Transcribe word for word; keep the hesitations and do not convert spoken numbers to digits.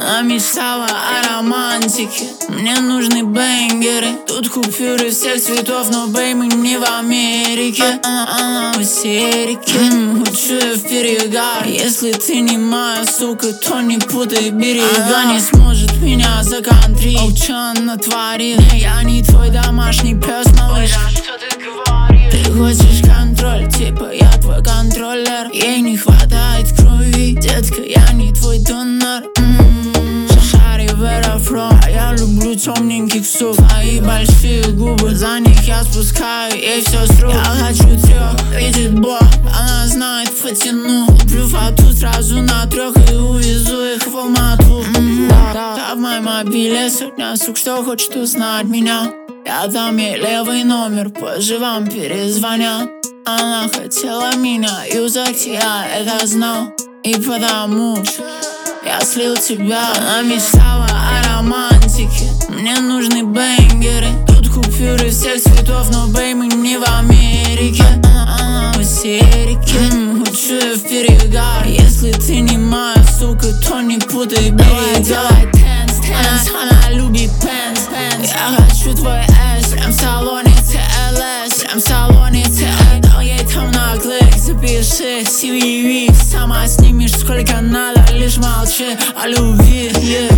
Она мечтала о романтике. Мне нужны бенгеры. Тут купюры всех цветов, но бей, мы не в Америке. Она, она в истерике. М, Хочу я в перегар. Если ты не моя сука, то не путай берега. Не сможет меня законтрить. О, чё она натворила? Не, я не твой домашний пес, малыш. Что ты говоришь? Ты хочешь контроль, типа я твой контроллер. Ей не хватает крови, детка, я не твой донор. М-м-м. Шашари в аэрофлот, а я люблю темненьких сук. Твои большие губы, за них я спускаю ей все с рук. Я хочу трех, видит Бог, она знает потяну. Куплю фату сразу на трех и увезу их в Алмату. М-м-м. Да, в моем мобиле сотня сук, что хочет узнать меня. Я дам ей левый номер, позже вам перезвонят. Она хотела меня юзать, я это знал. И потому я слил тебя. Она мечтала о романтике. Мне нужны бенгеры. Тут купюры всех цветов, но бей, мы не в Америке. Она, она в истерике. М, Хочу я в перегар. Если ты не моя сука, то не путай берега. Она, она любит пенс, пенс. Я хочу твой эс. Прям в салоне ти эл эс. Прям в салоне ти эл эс. Дал ей там на клик, запиши си ви ви. Сама снимешь сколько надо, лишь молчи о любви, yeah.